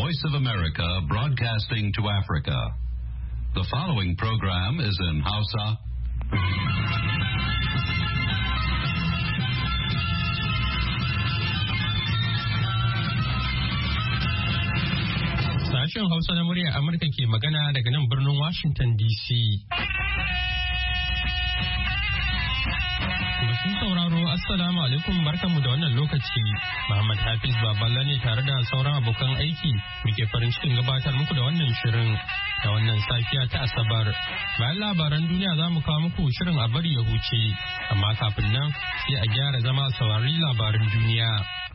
Voice of America broadcasting to Africa. The following program is in Hausa. Sashen Hausa na muryar Amurka ke magana daga nan birnin Washington DC. Masu sauraro, Assalamu alaikum, barkanmu da wannan lokaci. Muhammad Hafiz Baballa ne tare da sauran abokan aiki muke farin cikin gabatar muku da wannan shirin da wannan safiya ta Asabar. Bayan labaran duniya za mu kawo muku shirin a bari ya huce, amma kafin nan sai a gyara zama saurari labaran duniya.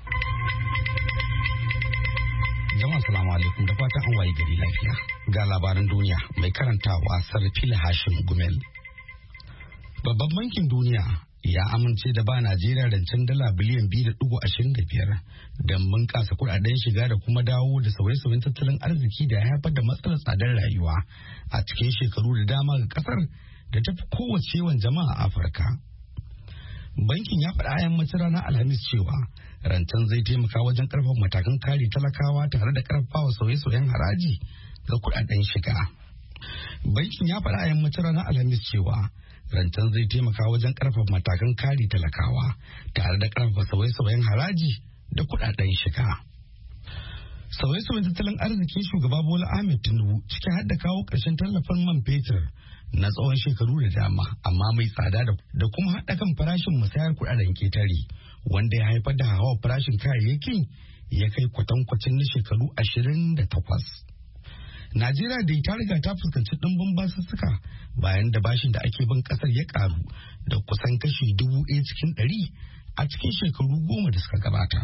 Jama'a salamu alaikum da fatan an waye gari lafiya. Ga labaran duniya mai karantawa Sarfila Hashim Gumel. Babban bankin duniya ya amince da ba Najeriya rancen dala biliyan 2.25 don bunƙasa kuɗaɗen shiga da kuma dawo da sauye-sauyen tattalin arziki da ya haifar da matsalar tsadar rayuwa a cikin shekaru da dama ga ƙasar da ta fi kowace yawan jama'a a Afirka. Bankin ya faɗa a yammacin ranar Alhamis cewa rancen zai taimaka wajen ƙarfafa matakan kare talakawa tare da ƙarfafawa sauye-sauyen haraji ga kuɗaɗen shiga. Bankin ya faɗa a yammacin ranar Alhamis cewa rancen zai taimaka wajen ƙarfafa matakan kare talakawa tare da ƙarfafa sauye-sauyen haraji da kuɗaɗen shiga. Sauye-sauyen tattalin arzikin shugaba Bola Ahmed Tinubu ciki har da kawo ƙarshen tallafin man fetur na tsawon shekaru da dama amma mai tsada da kuma haɗa kan farashin musayar kuɗaɗen ketare wanda ya haifar da hawa farashin kayayyakin ya kai kwatankwacin na shekaru 28. Najeriya da ta riga ta fuskanci ɗimbin basussuka bayan da bashin da ake bin ƙasar ya ƙaru da kusan kashi 1,000 cikin 100 a cikin shekaru 10 da suka gabata.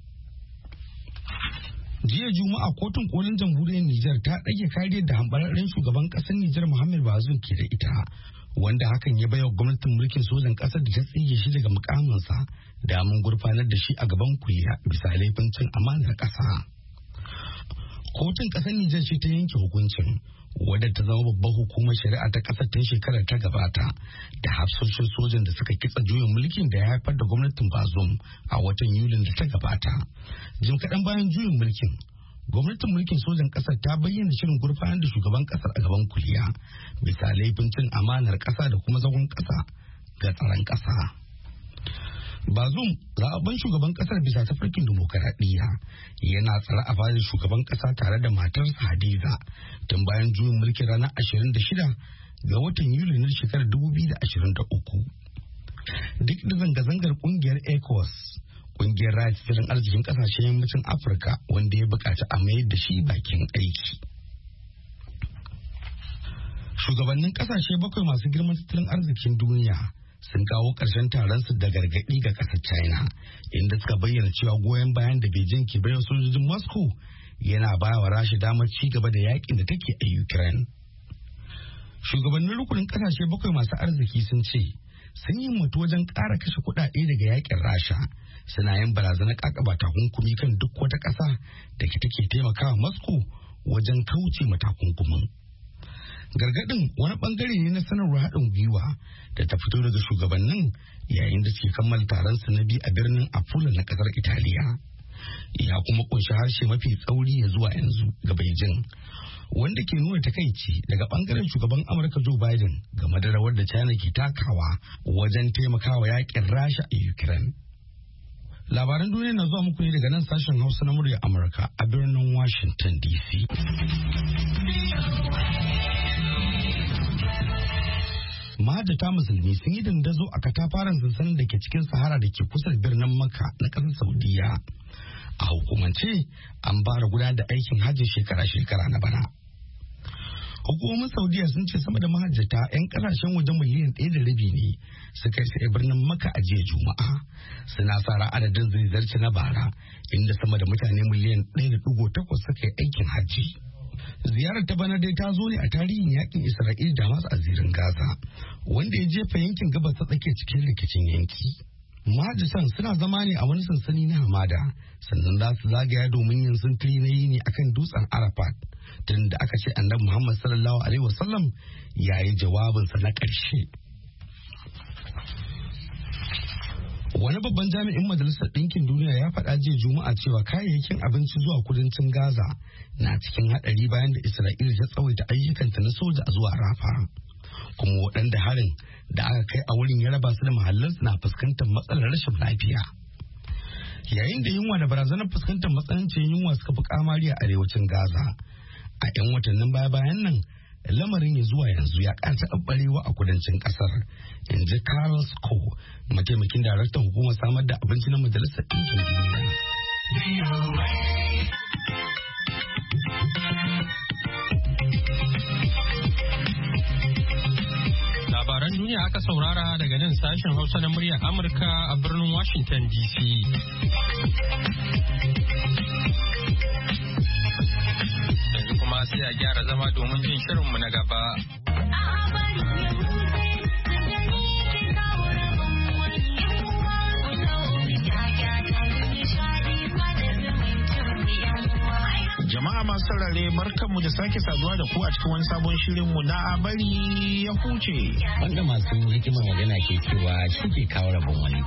Jiya Juma'a kotun kolin jamhuriyar Nijar ta ɗage kariyar da hambararren shugaban ƙasar Nijar Muhammad Bazoum ke da ita, wanda hakan ya baiwa gwamnatin mulkin sojan ƙasar da ta tsige shi daga mukaminsa da mun gurfanar da shi a gaban kuliya bisa laifin cin amanar ƙasa. Kotun ƙasar Nijar ce ta yanke hukuncin, wadda ta zama babbar hukumar shari'a ta ƙasar tun shekarar ta gabata, da hafsoshin sojan da suka kitsa juyin mulkin da ya haifar da gwamnatin Bazoum a watan Yulin da ta gabata. Jim kaɗan bayan juyin mulkin, gwamnatin mulkin sojan ƙasar ta bayyana shirin gurfanar da shugaban ƙasar a gaban kuliya bisa laifin cin amanar ƙasa da kuma zagon ƙasa ga tsaron ƙasa. Bazoum, zaɓen shugaban ƙasar bisa tafarkin dimokuraɗiyya, yana tsare a fadar shugaban ƙasa tare da matarsa Hadiza tun bayan juyin mulkin ranar 26 ga watan Yuli na shekarar 2023. Duk da zanga-zangar ƙungiyar ECOWAS, ƙungiyar raya tattalin arzikin ƙasashen yammacin Afirka wanda ya buƙaci a mayar da shi bakin aiki. Shugabannin ƙasashe 7 masu girman tattalin arzikin duniya sun kawo ƙarshen taron su da gargaɗi ga ƙasar China, inda suka bayyana cewa goyon bayan da Beijing ke bayar sojojin Moscow yana ba wa Rasha damar ci gaba da yakin da take a Ukraine. Shugabannin rukunin ƙasashe 7 masu arziki sun ce sun yi mutu wajen ƙara kashe kuɗaɗe daga yakin Rasha, suna yin barazanar ƙaƙaba takunkumi kan duk wata ƙasa da take taimakawa Moscow wajen kauce matakunkumin. Gargaɗin wani ɓangare ne na sanarwar haɗin gwiwa da ta fito daga shugabannin yayin da suke kammala taron su na biyu a birnin Apullo na ƙasar Italiya. Ya kuma ƙunshi harshe mafi tsauri ya zuwa yanzu ga Beijing, wanda ke nuna takaici daga ɓangaren shugaban Amurka Joe Biden game da rawar da China ke takawa wajen taimakawa yaƙin Rasha a Ukraine. Labaran duniya na zuwa muku ne daga nan sashen Hausa na muryar Amurka a birnin Washington DC. Mahajjata musulmi sun yi dandazo a katafaren sansanin da ke cikin Sahara da ke kusa da birnin Makka na ƙasar Saudiya. A hukumance an fara gudanar da aikin hajji shekara-shekara na bana. Hukumomin Saudiya sun ce sama da mahajjata 'yan ƙasashen wajen miliyan 1.5 ne suka isa birnin Makka a jiya Juma'a. Suna sa adadin zai zarce na bara, inda sama da mutane miliyan 1.8 suka yi aikin hajji. Ziyarar ta bana dai ta zo ne a tarihin yakin Isra'ila da Hamas a zirin Gaza, wanda ya jefa yankin gabas ta tsakiya cikin rikicin yanki. Mahajjatan suna zama ne a wani sansani na hamada, sannan za su zagaya domin yin sintiri na yini akan dutsen Arafat, tun da aka ce Annabi Muhammad sallallahu alaihi wasallam ya yi jawabinsa na ƙarshe. Wani babban jami'in Majalisar Ɗinkin Duniya ya faɗa jiya Juma'a cewa kayayyakin abinci zuwa kudancin Gaza na cikin haɗari bayan da Isra'ila ta tsawaita ayyukanta na soja zuwa Rafa. Kuma waɗanda harin da aka kai a wurin ya raba su da mahallansu na fuskantar matsalar rashin lafiya. Yayin da yunwa da barazanar fuskantar matsanancin yunwa suka fi kamari a arewacin Gaza. A 'yan watannin baya-bayan nan, lamarin ya zuwa yanzu ya ƙara taɓarewa a kudancin ƙasar, in ji Carol Sco, mataimakin daraktan hukumar samar da abinci na Majalisar Ɗinkin Duniya. Labaran duniya aka saurara daga nan sashen Hausa na muryar Amurka a birnin Washington DC. Yanzu kuma sai a gyara zama domin jin shirinmu na gaba. Jama'a masu saurare barkanmu da sake saduwa da ku a cikin wani sabon shirinmu na bari ya huce. Wanda masu hikimar magana ke cewa shi ke kawo rabon wani.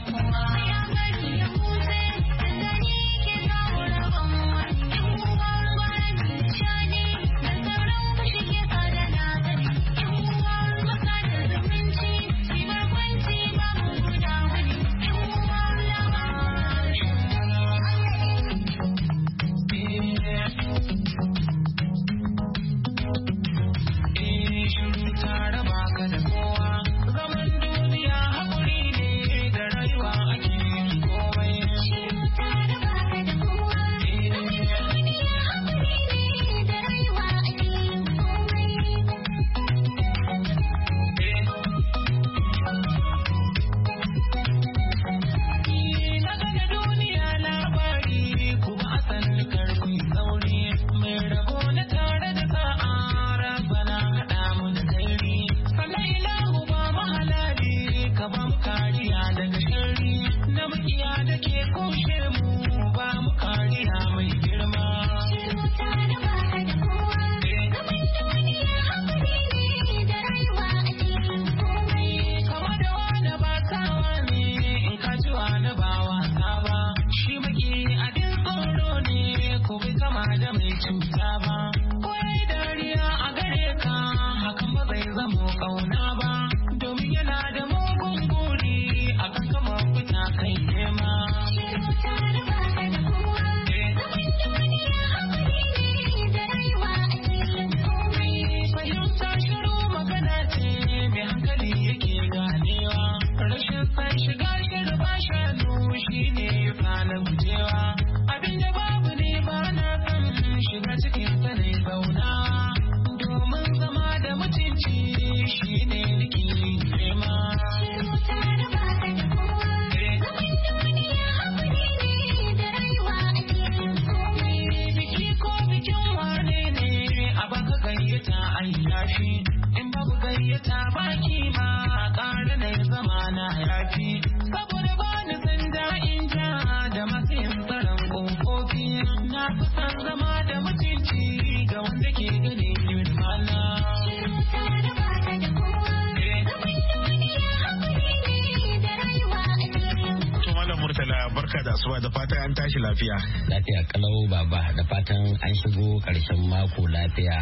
barka da asuba da fatan an tashi lafiya. Lafiya kalau baba da fatan an shigo karshen mako lafiya.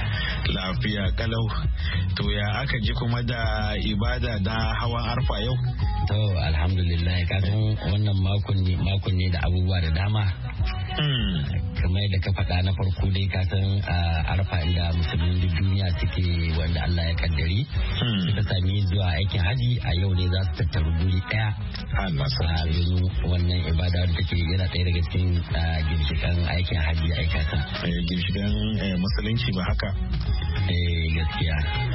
Lafiya kalau. To ya aka ji kuma da ibada da hawan arfa yau? To alhamdulillah kasan wannan makon ne da abubuwa da dama. Kamar da ka faɗa na farko dai ka san arfa inda musulmin duniya suke wanda Allah ya kaddari suka sami zuwa aikin haji a yau ne za su tattaru guri ɗaya domin wannan ibada da take yana ɗaya daga cikin ginshiƙan aikin haji aikata. Ginshiƙan musulunci ba haka? Gaskiya.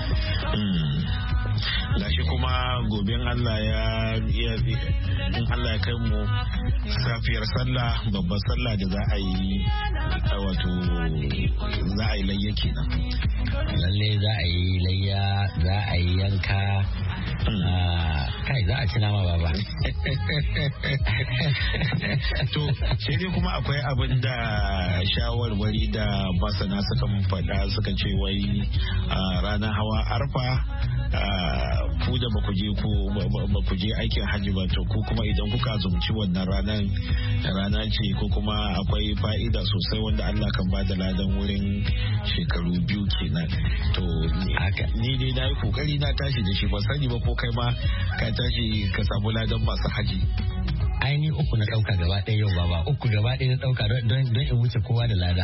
Gashi kuma gobe Allah ya kai mu safiyar sallah babban sallah da za a yi wato za a yi layya kenan. Lalle za a yi layya, za a yi yanka kai za a ci nama baba. To sai dai kuma akwai abin da shawarwari da masana suka faɗa suka ce wai ranar hawa arfa ku da ba ku je aikin hajji ba to ku kuma idan kuka azumci wannan rana ce ko kuma akwai fa'ida sosai wanda Allah kan ba da ladan wurin shekaru 2 kenan. To ni dai na yi kokari na tashi da shi ba sani ba ko kai ma ka tashi ka samu ladan masu haji. Aini 3 na dauka gaba ɗaya yau baba 3 gaba ɗaya na dauka don in wuce kowa da lada.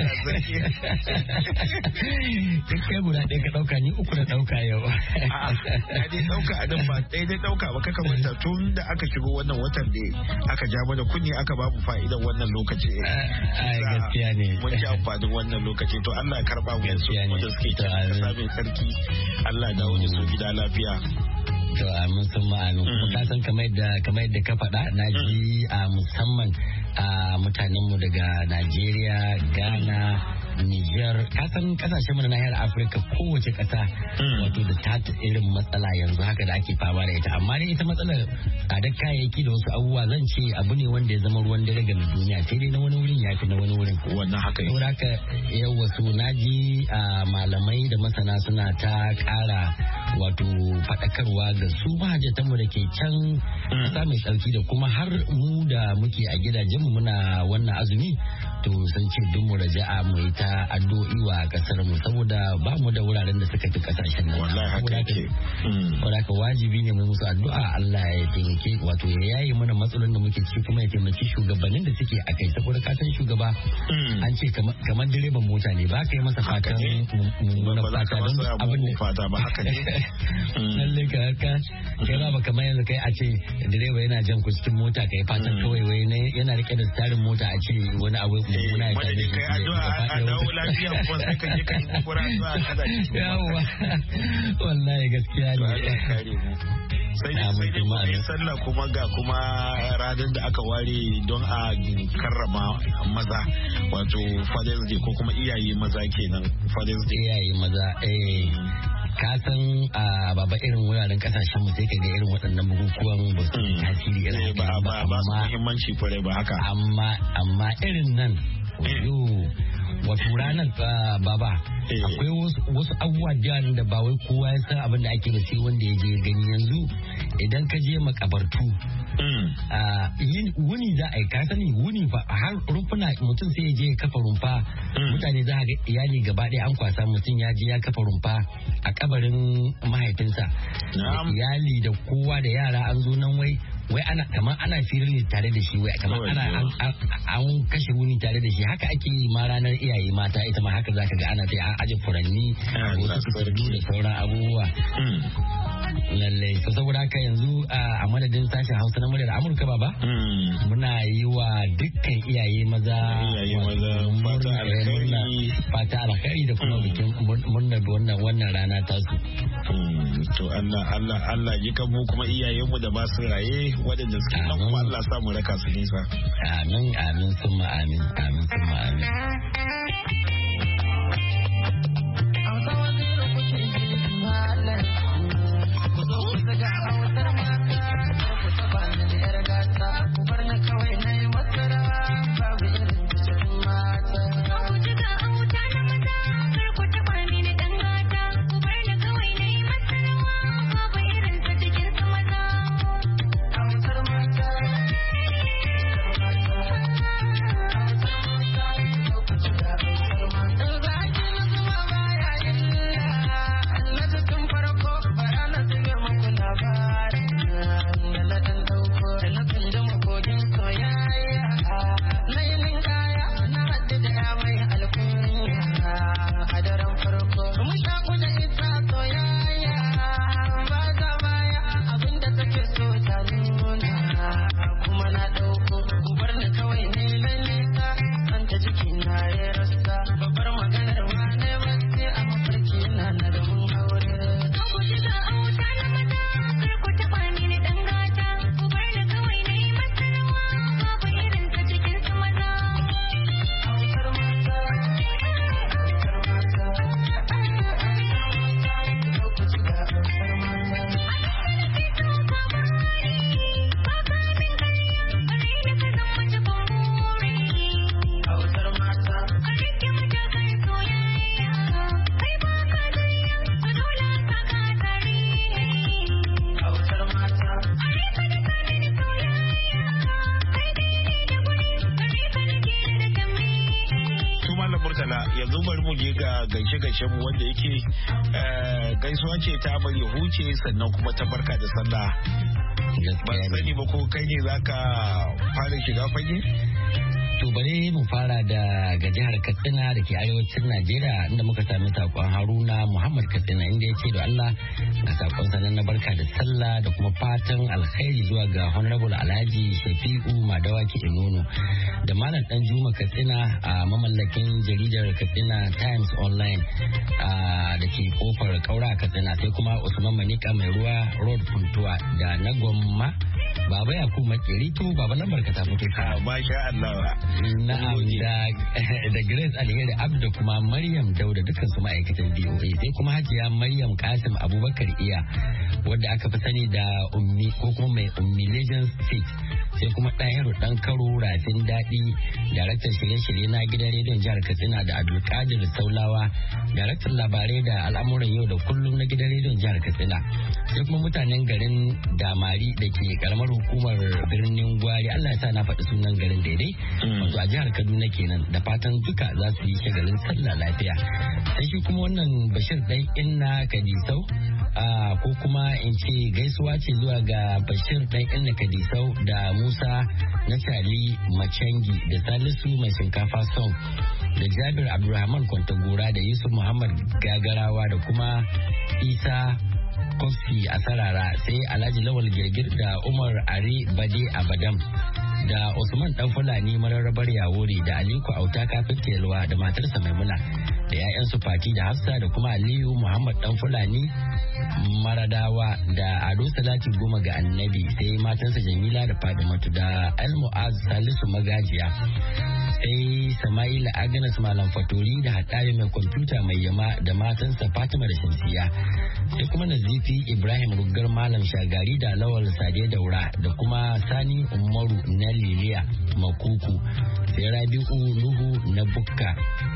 Kai guda ɗaya ka dauka ni 3 na dauka yau. Na dai dauka a nan ba ɗaya dai dauka ba kaka manta tun da aka shigo wannan watan da aka ja mana kunni aka ba mu fa'idan wannan lokaci. Gaskiya ne. Mun ji amfanin wannan lokaci to Allah ya karba mu yanzu wanda suke ta sami sarki Allah da wani su gida lafiya. To amin sun ma'amin kuma ka san kamar yadda ka faɗa na ji a musamman a mutanenmu daga Najeriya, Ghana, Niger, kasan kasashen mu na nahiyar Afirka kowace kasa wato da ta irin matsala yanzu haka da ake fama da ita, amma dai ita matsalar tsadar kayayyaki da wasu abubuwa zan ce abu ne wanda ya zama ruwan dare ga duniya, sai dai na wani wurin ya fi na wani wurin. Wannan haka ne. Haka yau wasu naji malamai da masana suna ta ƙara wato faɗakarwa ga su mahajjatanmu da ke can ƙasa mai tsarki da kuma har mu da muke a gidajenmu muna wannan azumi to sun ce duk mu raja'a mu yi ta addu'o'i wa kasar mu saboda ba mu da wuraren da suka fi kasashen nan. Wallahi haka ke. Saboda wajibi ne mu musu addu'a Allah ya taimake wato ya yaye mana matsalolin da muke ciki kuma ya taimaki shugabannin da suke a kai saboda ka san shugaba an ce kamar direban mota ne ba ka yi masa fatan mummunan fata don abin da fata ba haka ne. Lalle ka kai ba kamar yanzu kai a ce direba yana jan ku cikin mota kai fatan kawai wai yana rike da tsarin mota a ce wani abu mummuna ya tafi kai addu'a a dawo lafiya ko sai ka je kai kokura zuwa kada yawa wallahi gaskiya ne sai dai kuma sallah kuma ga kuma ranar da aka ware don a karrama maza wato Father's Day ko kuma iyaye maza kenan Father's Day iyaye maza ka san baba irin wuraren kasashen mu sai ka ga irin waɗannan bukukuwan ba su tasiri irin ba su muhimmanci kwarai ba haka amma irin nan wato ranar baba akwai wasu abubuwa da ba wai kowa ya san abin da ake da sai wanda ya je gani yanzu idan ka je makabartu wuni za a yi ka sani wuni fa har rumfuna mutum sai ya je kafa rumfa mutane za a ga iyali gaba ɗaya an kwasa mutum ya je ya kafa rumfa a kabarin mahaifinsa da iyali da kowa da yara an zo nan wai ana kamar ana firin tare da shi wai kamar ana an kashe wuni tare da shi haka ake yi ma ranar iyaye mata ita ma haka zaka ga ana ta an aje furanni wasu takardu da sauran abubuwa lallai so saboda haka yanzu a madadin sashen Hausa na muryar Amurka baba muna yi wa dukkan iyaye maza fata alkhairi da kuma bikin murnar wannan rana ta su to Allah ji kan mu kuma iyayenmu da ba su raye waɗanda suke nan kuma Allah sa mu raka su nisa. Amin summa amin. madala yanzu bari mu je ga gaishe mu wanda yake gaisuwa ce ta bari huce sannan kuma ta barka da sallah. Ba sani ba ko kai ne zaka fara shiga fage? To bari mu fara da ga jihar Katsina da ke arewacin Najeriya inda muka sami sakon Haruna Muhammad Katsina inda ya ce da Allah ga sakon sanan na barka da sallah da kuma fatan alkhairi zuwa ga Honorable Alhaji Shafi'u Madawaki Inono da Malam Dan Juma Katsina a mamallakin jaridar Katsina Times Online da ke kofar Kaura Katsina sai kuma Usman Manika mai ruwa Road Funtuwa da na Gwamma Baba Yakubu Makeri to baba lambar ka ta fito ka masha Allah. Na'am da Grace Alheri Abdu da kuma Maryam Dauda dukkan su ma'aikatan VOA sai kuma Hajiya Maryam Kasim Abubakar Iya wadda aka fi sani da ummi ko kuma mai ummi Legends 6 sai kuma Ɗahiru Dan Karo Rafin Daɗi daraktan shirye-shirye na gidan rediyon jihar Katsina da Abdulkadir Saulawa daraktan labarai da al'amuran yau da kullum na gidan rediyon jihar Katsina sai kuma mutanen garin Damari da ke karamar hukumar birnin Gwari Allah ya sa na faɗi sunan garin daidai wato a jihar Kaduna kenan da fatan duka za su yi shagalin sallah lafiya sai shi kuma wannan Bashir dan Inna Kadisau ko kuma in ce gaisuwa ce zuwa ga Bashir dan Inna Kadisau da Musa na Tali Macangi da Salisu mai shinkafa song da Jabir Abdulrahman Kwantagora da Yusuf Muhammad Gagarawa da kuma Isa Kofi a Sarara sai Alhaji Lawal Girgir da Umar Ari Bade Abadam da Usman Dan Fulani mararrabar Yawuri da Aliko Auta kafin Telwa da matarsa Maimuna da 'ya'yansu Fati da Hafsa da kuma Aliyu Muhammad Dan Fulani Maradawa da Ado Salati Goma ga Annabi sai matansa Jamila da Fadimatu da Al-Mu'az Salisu Magajiya sai Sama'ila Agnes Malam Fatori da Haɗari mai kwamfuta mai yama da matansa Fatima da Shamsiya sai kuma Nazifi Ibrahim Rugar Malam Shagari da Lawal Sade Daura da kuma Sani Umaru na Liliya Makuku sai Rabi'u Nuhu na Bukka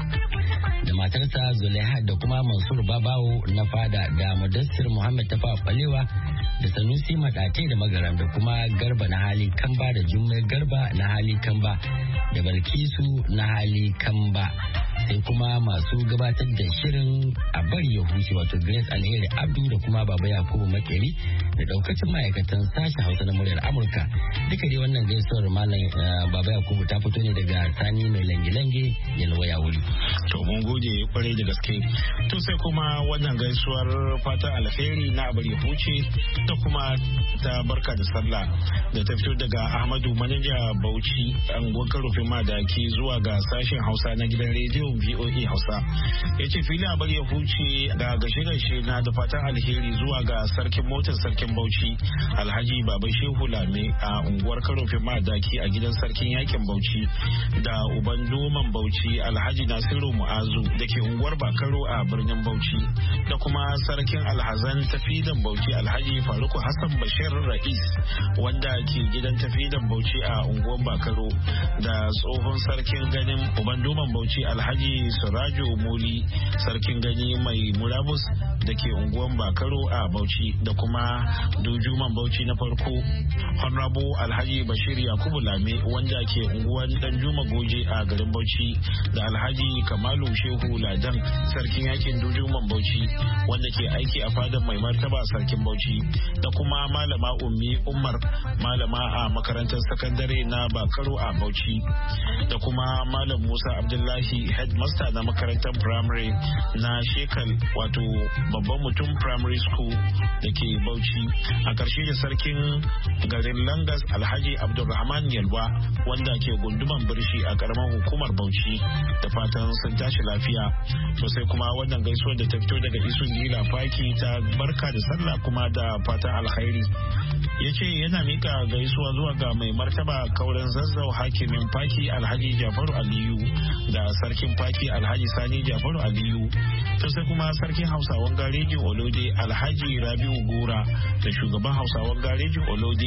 da matarsa Zulaiha da kuma Mansur Babawo na Fada da Mudassir Muhammad Tafa Balewa da Sanusi Madate da Magaram da kuma Garba na Hali Kamba da Jummai Garba na Hali Kamba da Balkisu na Hali Kamba sai kuma masu gabatar da shirin a bari ya huce wato Grace Alheri Abdu da kuma Baba Yakubu Makeri da daukacin ma'aikatan sashen Hausa na muryar Amurka duka dai wannan gaisuwar Malam Baba Yakubu ta fito ne daga Sani mai lange-lange Yalwa Yawuri. To mun gode kwarai da gaske. To sai kuma wannan gaisuwar fatan alheri na abar ya huce da kuma ta barka da sallah da ta fito daga Ahmadu Manaja Bauchi anguwar Karofin Madaki zuwa ga sashen Hausa na gidan rediyo VOA Hausa. Ya ce fili abar ya huce da gashe-gashe na da fatan alheri zuwa ga sarkin motar sarkin Bauchi Alhaji Baba Shehu Lame a unguwar Karofin Madaki a gidan sarkin yakin Bauchi da uban doman Bauchi Alhaji Nasiru Mu'azu da ke unguwar Bakaro a birnin Bauchi da kuma sarkin alhazan tafidan Bauchi Alhaji Faruku Hassan Bashir Ra'is wanda ke gidan tafidan Bauchi a unguwar Bakaro da tsohon sarkin ganin uban doman Bauchi Alhaji Surajo Muli sarkin gani mai murabus da ke unguwar Bakaro a Bauchi da kuma dujuman Bauchi na farko Honorable Alhaji Bashir Yakubu Lame wanda ke unguwar Danjuma Goje a garin Bauchi da Alhaji Kamalu Shehu Ladan sarkin yakin dujuman Bauchi wanda ke aiki a fadar mai martaba sarkin Bauchi da kuma malama Ummi Umar malama a makarantar sakandare na Bakaro a Bauchi da kuma malam Musa Abdullahi headmaster na makarantar primary na Shekal wato babban mutum primary school da ke Bauchi a ƙarshe da sarkin garin Langas Alhaji Abdulrahman Yalwa wanda ke gunduman Birshi a ƙaramar hukumar Bauchi da fatan sun tashi lafiya. To sai kuma wannan gaisuwar da ta fito daga Isun Dila Faki ta barka da sallah kuma da fatan alkhairi. Ya ce yana mika gaisuwa zuwa ga mai martaba kauren Zazzau hakimin Faki Alhaji Jafaru Aliyu da sarkin Faki Alhaji Sani Jafaru Aliyu. To sai kuma sarkin Hausawan Garejin Olode Alhaji Rabiu Gora da shugaban Hausawan Garejin Olode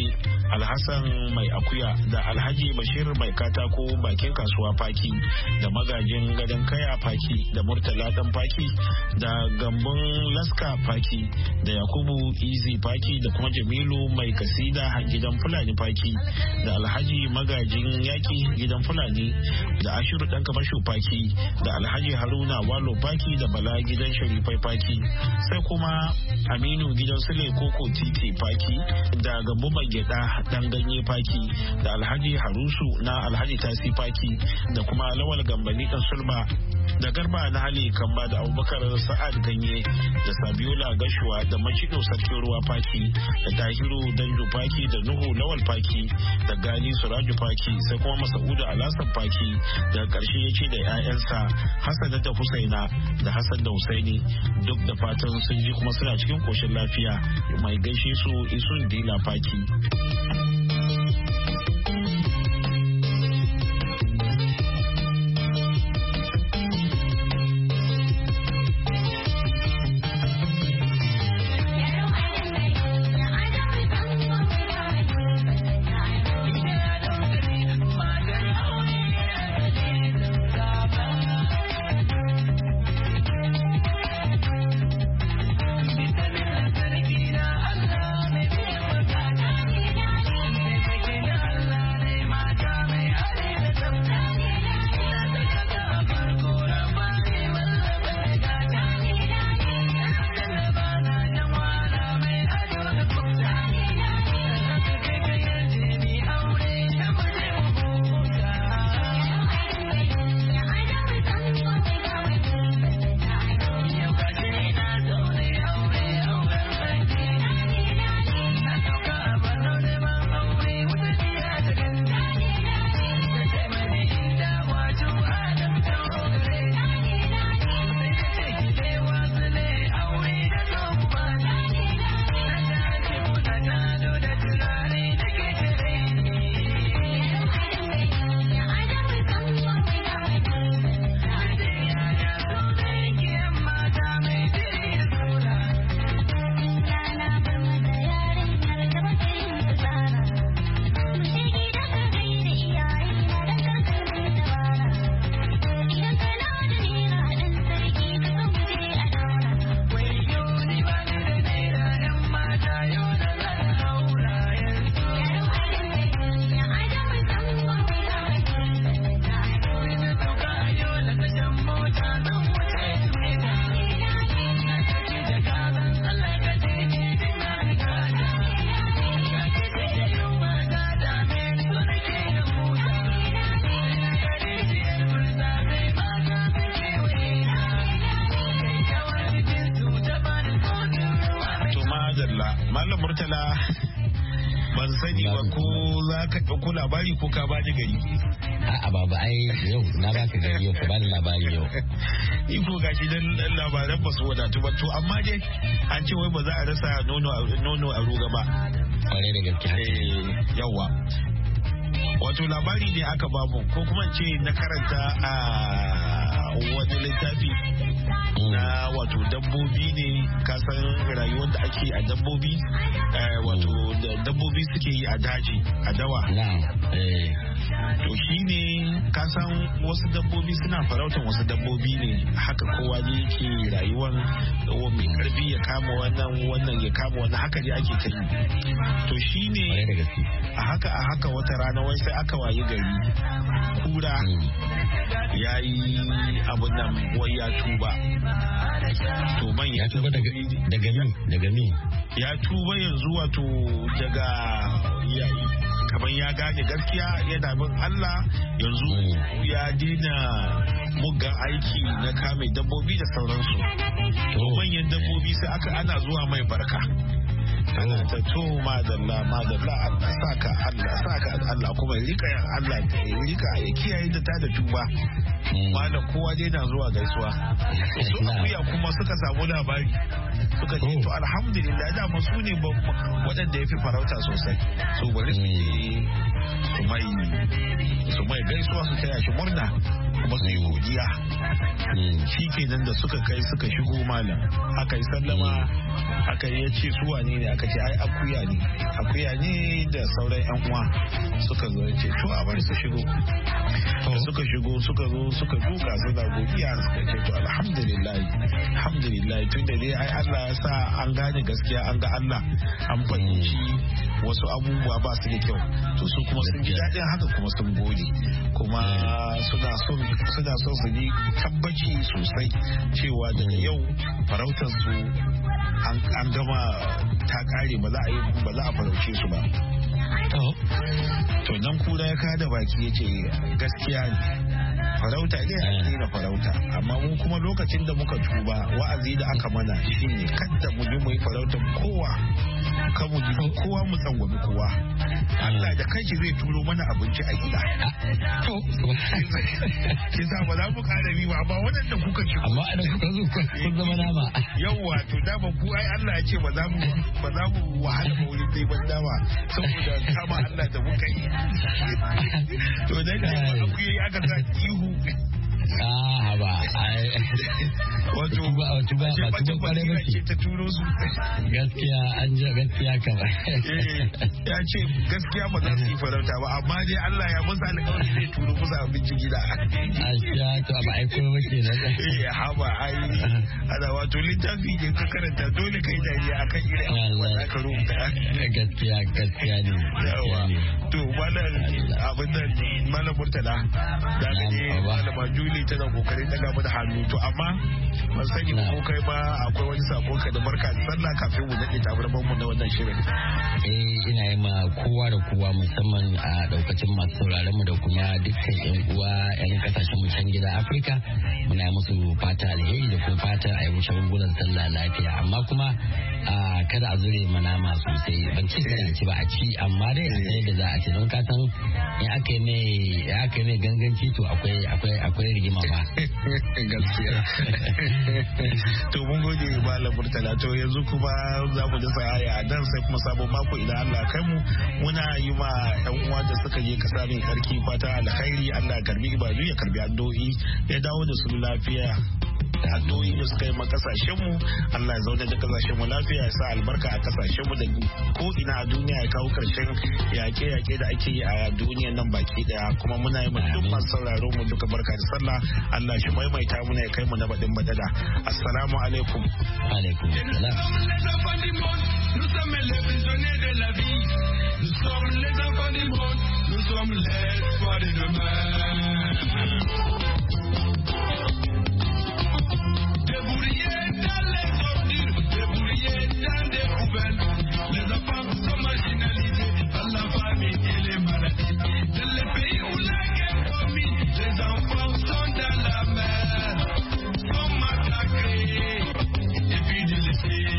Alhassan mai akuya da Alhaji Bashir mai katako bakin kasuwa Faki da magajin gadon kaya Faki da Murtala dan Faki da Gambun Laska Faki da Yakubu Izi Faki da kuma Jamilu mai kasida gidan Fulani Faki da Alhaji magajin yaki gidan Fulani da Ashiru dan Kamasho Faki da Alhaji Haruna Walo Faki da Bala gidan Sharifai Faki sai kuma Aminu gidan Sule Koko Titi Faki da Gambo mai gyada dan ganye Faki da Alhaji Harusu na Alhaji Tasi Faki da kuma Lawal Gambani dan Sulba da Garba na Hali Kamba da Abubakar Sa'ad Ganye da Sabiola Gashuwa da Macido Sarkin Ruwa Faki da Tahiru Danjo Faki da Nuhu Lawal Faki da Gali Suraju Faki sai kuma Masaudu Alasan Faki da karshe ya ce da 'ya'yansa Hassan da Husaina da Hassan da Husaini duk da fatan sun ji kuma suna cikin koshin lafiya mai gaishe su Isun Dila Faki. Malam Murtala ban sani ba ko za ka ɗauko labari ko ka bani gari. A'a baba ai yau na baka gari yau ka bani labari yau. Ni ko gashi dan labaran ba su wadatu ba to amma dai an ce wai ba za a rasa nono a ruga ba. Kwarai da gaske. Yawa. Wato labari ne aka bamu ko kuma ce na karanta a wani littafi na wato dabbobi ne kasan rayuwar da ake a dabbobi wato dabbobi suke yi a daji a dawa to shi ne kasan wasu dabbobi suna farautan wasu dabbobi ne haka kowa ne yake rayuwar mai karfi ya kama wannan ya kama wannan haka ne ake ta yi to shi ne a haka wata rana wai sai aka wayi gari kura ya yi abun nan wai ya tuba to man ya tuba daga mi ya tuba yanzu wato daga kaman ya gane gaskiya yana bin Allah yanzu ya daina muggan aiki na kame dabbobi da sauransu to manyan dabbobi sai ana zuwa mai barka ana ta to madalla Allah saka Allah kuma rika ya kiyaye da ta da tuba malam kowa dai na zuwa gaisuwa su akuya kuma suka samu labari suka ce to alhamdulillah dama su ne waɗanda ya fi farauta sosai so bari su mai gaisuwa su taya shi murna kuma su yi godiya. Shi kenan da suka kai suka shigo malam aka yi sallama aka yi ya ce su wane ne aka ce ai akuya ne da sauran yan uwa suka zo ya ce to a bari su shigo. Suka shigo suka zo suka duka suna godiya suka ce to alhamdulillah tun da dai ai Allah ya sa an gane gaskiya an ga Allah an fahimci wasu abubuwa ba su da kyau to su kuma sun ji daɗin haka kuma sun gode kuma suna son su yi tabbaci sosai cewa daga yau farautar su an gama ta kare ba za a farauce su ba. To nan kura ya kada baki ya ce gaskiya ne farauta ne a daina farauta amma mu kuma lokacin da muka tuba wa'azi da aka mana shine kada mu ji mu yi farautar kowa kan mu ji kowa mu tsangwami kowa Allah da kanshi zai turo mana abinci a gida. To ke sa ba za mu kara bi ba waɗanda kuka ci amma idan kuka zo kun zama nama yawwa to dama ku ai Allah ya ce ba za mu wahala ba wurin dai ban dama saboda kama Allah da muka yi to dan ne ba ku yi aka sa ihu ba wato ba kware ba ce ta turo su gaskiya an ji gaskiya kama ya ce gaskiya ba za su yi farauta ba amma dai Allah ya musa alƙawari zai turo musu abinci gida a shiya to ba aiko ba ke nan haba ai ana wato littafi ne ka karanta dole kai dariya akan irin abubuwan da aka rubuta gaskiya ne to malam abin nan malam Murtala da ne malama Juli tana kokarin daga mu da hannu to amma ban sani ko kai ba akwai wani sako ka da barka da sallah kafin mu dade tabarman mu na wannan shirin. Ina yi ma kowa da kowa musamman a daukacin masu sauraron mu da kuma dukkan yan uwa yan kasashen mu can gida Afirka muna musu fata alheri da kuma fata a yi mu shagulan sallah lafiya amma kuma kada a zure manama sosai ban ci kada ci ba a ci amma dai a sai da za a ci don ka san in aka yi mai ganganci to akwai rigima ba gaskiya to mun gode malam Murtala to yanzu kuma za mu da sa'aya dan sai kuma sabon mako idan Allah kai mu muna yi ma yan uwa da suka je kasa mai sarki fata alkhairi Allah karbi ibadu ya karbi addu'o'i ya dawo da su lafiya addu'o'i da suka yi ma kasashen mu Allah ya zauna da kasashen mu lafiya ya sa albarka a kasashen mu da ko ina a duniya ya kawo karshen yaƙe da ake yi a duniyar nan baki daya kuma muna yi ma duk masu sauraro mu duka barka da sallah Allah shi maimaita muna ya kai mu na baɗin badada assalamu alaikum. Alaikum salam. Nous sommes les prisonniers de la vie. Nous sommes les enfants du monde. Nous sommes l'espoir de demain. Débrouillés dans les ordures, débrouillés dans des poubelles. Les enfants sont marginalisés par la famille et les maladies. Dans les pays où la guerre domine, les enfants sont dans la mer, sont massacrés et puis délaissés.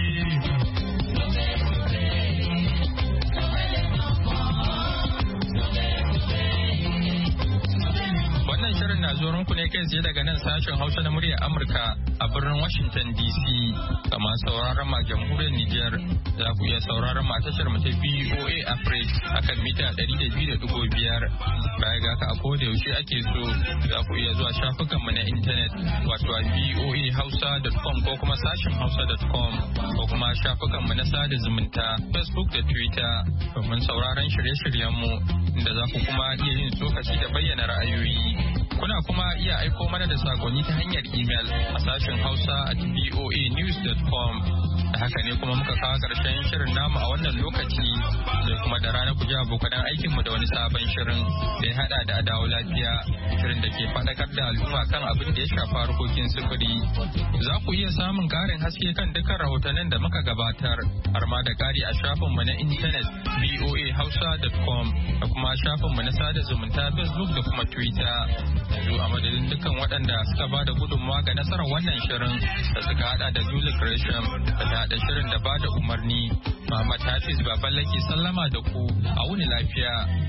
Wannan shirin na zuwa ku ne kai tsaye daga nan sashen Hausa na muryar Amurka a birnin Washington DC. Kama sauraron ma jamhuriyar Nijar za ku iya sauraron ma tashar mu ta VOA Africa akan mita 200.5. Baya ga ka a koda yaushe ake so za ku iya zuwa shafukan mu na intanet wato a voahausa.com ko kuma sashen hausa.com ko kuma shafukan mu na sada zumunta Facebook da Twitter domin sauraron shirye-shiryen mu inda za ku kuma iya yin tsokaci da bayyana ra'ayoyi. Kuna kuma iya aiko mana da sakonni ta hanyar email a sashen hausa@voanews.com. Da haka ne kuma muka kawo ƙarshen shirin namu a wannan lokaci sai kuma da rana ku ji abokan aikinmu da wani sabon shirin da ya haɗa da adawo lafiya shirin da ke faɗakar da al'umma kan abin da ya shafa harkokin sufuri. Za ku iya samun ƙarin haske kan dukkan rahotannin da muka gabatar har ma da ƙari a shafinmu na intanet voahausa.com da kuma shafinmu na sada zumunta Facebook da kuma Twitter. Yanzu a madadin dukkan waɗanda suka ba da gudunmawa ga nasarar wannan shirin da suka haɗa da Julie Gresham da ta haɗa shirin da ba da umarni. Muhammad Hafiz Baballake sallama da ku a wuni lafiya.